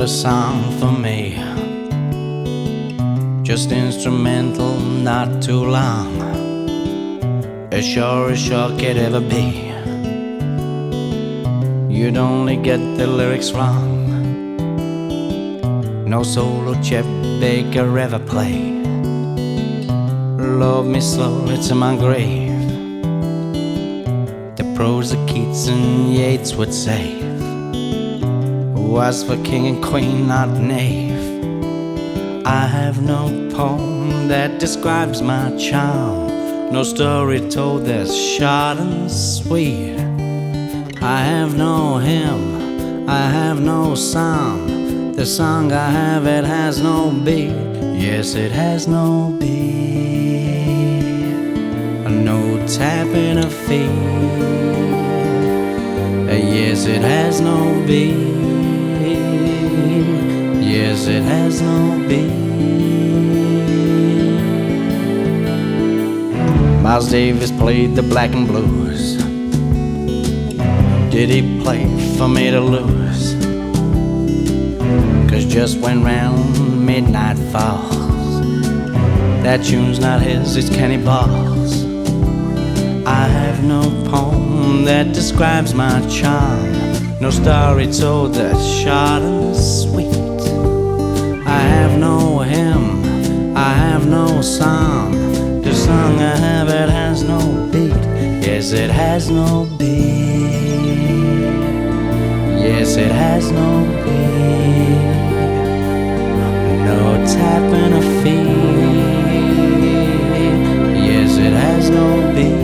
a song for me, just instrumental, not too long, as sure could ever be. You'd only get the lyrics wrong. No solo Chet Baker ever played. Love me slowly to my grave. The prose that Keats and Yeats would save was for king and queen, not knave. I have no poem that describes my charm, no story told that's short and sweet. I have no hymn, I have no psalm. The song I have, it has no beat. Yes, it has no beat. No tapping of feet. Yes, it has no beat. Yes, it has no beat. Miles Davis played the black and blues. Did he play for me to lose? 'Cause just when round midnight falls, that tune's not his, it's Kenny Ball's. I have no poem that describes my charm, no story told that's short and sweet. I have no hymn, I have no psalm. The song I have, it has no beat. Yes, it has no beat. Yes, it has no beat. No tapping of feet. Yes, it has no beat.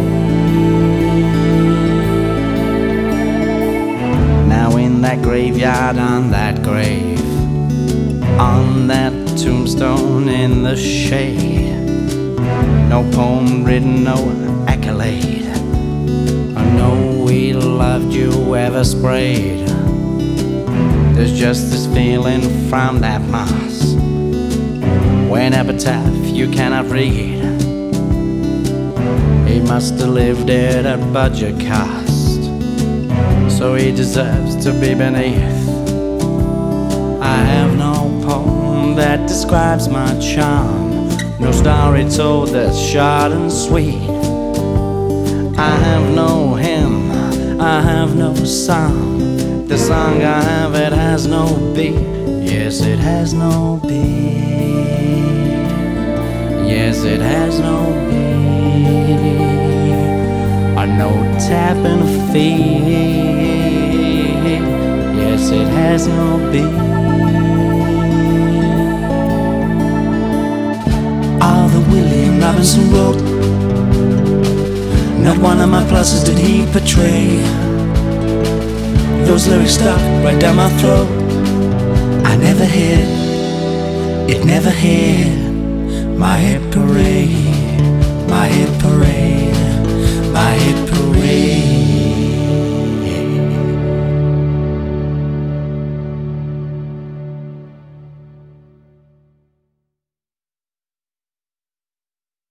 Now in that graveyard, on that grave, on that tombstone in the shade, no poem written, no accolade, no we loved you ever sprayed. There's just this feeling from that moss, when epitaph you cannot read. He must have lived at a budget cost, so he deserves to be beneath. I have no poem that describes my charm, no story told that's short and sweet. I have no hymn, I have no song. The song I have, it has no beat. Yes, it has no beat. Yes, it has no beat. No tapping of feet. Yes, it has no beat. All the William Robinson wrote, not one of my pluses did he portray. Those lyrics stuck right down my throat. I never hid, it never hid my hit parade, my hit parade, my hit parade.